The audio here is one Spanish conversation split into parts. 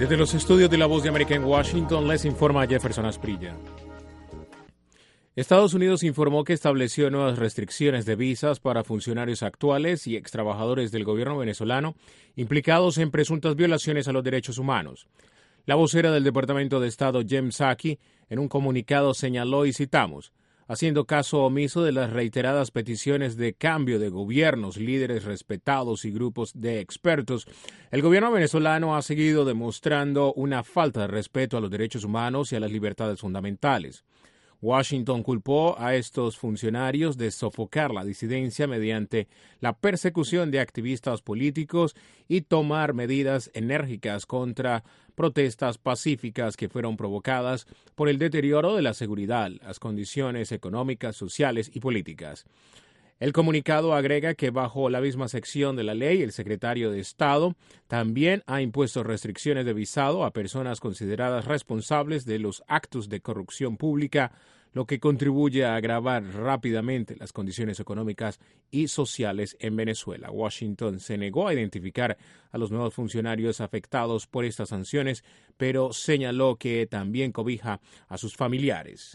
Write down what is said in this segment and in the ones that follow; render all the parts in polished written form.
Desde los estudios de La Voz de América en Washington, les informa Jefferson Asprilla. Estados Unidos informó que estableció nuevas restricciones de visas para funcionarios actuales y extrabajadores del gobierno venezolano implicados en presuntas violaciones a los derechos humanos. La vocera del Departamento de Estado, Jen Psaki, en un comunicado señaló, y citamos, haciendo caso omiso de las reiteradas peticiones de cambio de gobiernos, líderes respetados y grupos de expertos, el gobierno venezolano ha seguido demostrando una falta de respeto a los derechos humanos y a las libertades fundamentales. Washington culpó a estos funcionarios de sofocar la disidencia mediante la persecución de activistas políticos y tomar medidas enérgicas contra protestas pacíficas que fueron provocadas por el deterioro de la seguridad, las condiciones económicas, sociales y políticas. El comunicado agrega que bajo la misma sección de la ley, el secretario de Estado también ha impuesto restricciones de visado a personas consideradas responsables de los actos de corrupción pública, lo que contribuye a agravar rápidamente las condiciones económicas y sociales en Venezuela. Washington se negó a identificar a los nuevos funcionarios afectados por estas sanciones, pero señaló que también cobija a sus familiares.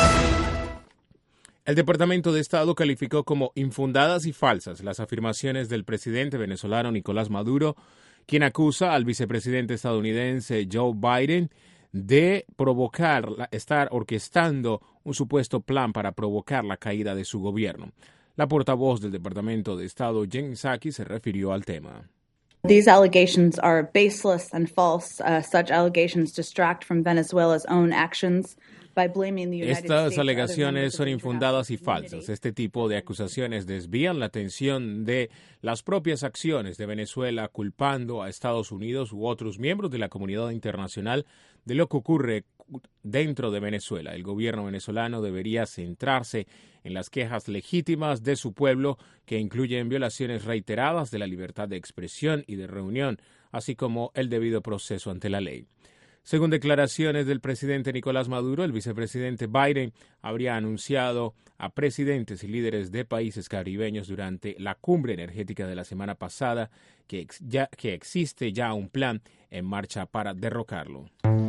El Departamento de Estado calificó como infundadas y falsas las afirmaciones del presidente venezolano Nicolás Maduro, quien acusa al vicepresidente estadounidense Joe Biden de estar orquestando un supuesto plan para provocar la caída de su gobierno. La portavoz del Departamento de Estado, Jen Psaki, se refirió al tema. These allegations are baseless and false. Such allegations distract from Venezuela's own actions. Estas alegaciones son infundadas y falsas. Este tipo de acusaciones desvían la atención de las propias acciones de Venezuela, culpando a Estados Unidos u otros miembros de la comunidad internacional de lo que ocurre dentro de Venezuela. El gobierno venezolano debería centrarse en las quejas legítimas de su pueblo, que incluyen violaciones reiteradas de la libertad de expresión y de reunión, así como el debido proceso ante la ley. Según declaraciones del presidente Nicolás Maduro, el vicepresidente Biden habría anunciado a presidentes y líderes de países caribeños durante la cumbre energética de la semana pasada que existe ya un plan en marcha para derrocarlo.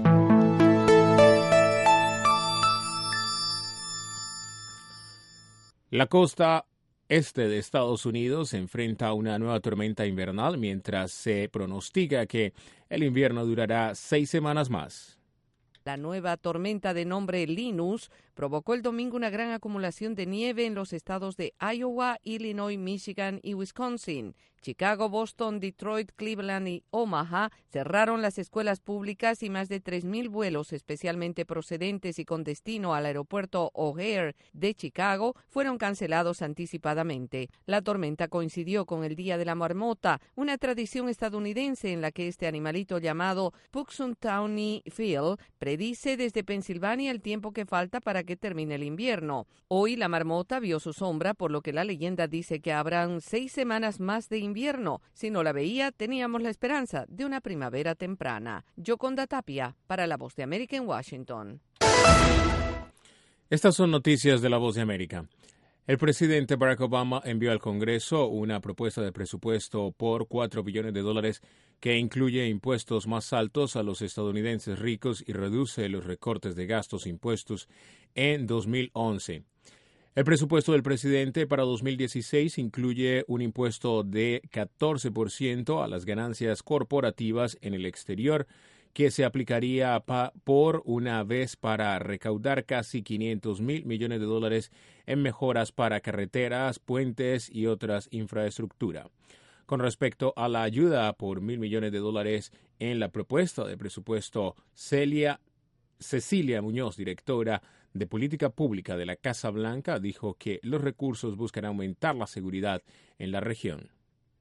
La costa este de Estados Unidos se enfrenta a una nueva tormenta invernal, mientras se pronostica que el invierno durará 6 semanas más. La nueva tormenta de nombre Linus provocó el domingo una gran acumulación de nieve en los estados de Iowa, Illinois, Michigan y Wisconsin. Chicago, Boston, Detroit, Cleveland y Omaha cerraron las escuelas públicas y más de 3,000 vuelos, especialmente procedentes y con destino al aeropuerto O'Hare de Chicago, fueron cancelados anticipadamente. La tormenta coincidió con el Día de la Marmota, una tradición estadounidense en la que este animalito llamado Punxsutawney Phil predice desde Pensilvania el tiempo que falta para que termine el invierno. Hoy la marmota vio su sombra, por lo que la leyenda dice que habrán 6 semanas más de invierno. Si no la veía, teníamos la esperanza de una primavera temprana. Yoconda Tapia, para La Voz de América en Washington. Estas son noticias de La Voz de América. El presidente Barack Obama envió al Congreso una propuesta de presupuesto por $4 billones que incluye impuestos más altos a los estadounidenses ricos y reduce los recortes de gastos impuestos en 2011. El presupuesto del presidente para 2016 incluye un impuesto de 14% a las ganancias corporativas en el exterior, que se aplicaría por una vez para recaudar casi $500 millones en mejoras para carreteras, puentes y otras infraestructura. Con respecto a la ayuda por $1,000 millones en la propuesta de presupuesto, Cecilia Muñoz, directora de Política Pública de la Casa Blanca, dijo que los recursos buscan aumentar la seguridad en la región.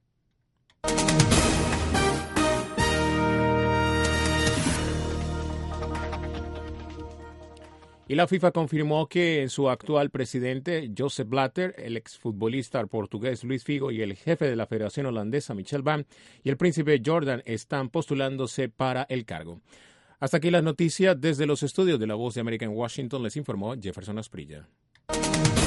Y la FIFA confirmó que su actual presidente, Josep Blatter, el exfutbolista portugués Luis Figo y el jefe de la Federación Holandesa, Michel Van, y el príncipe Jordan están postulándose para el cargo. Hasta aquí las noticias desde los estudios de La Voz de América en Washington, les informó Jefferson Asprilla.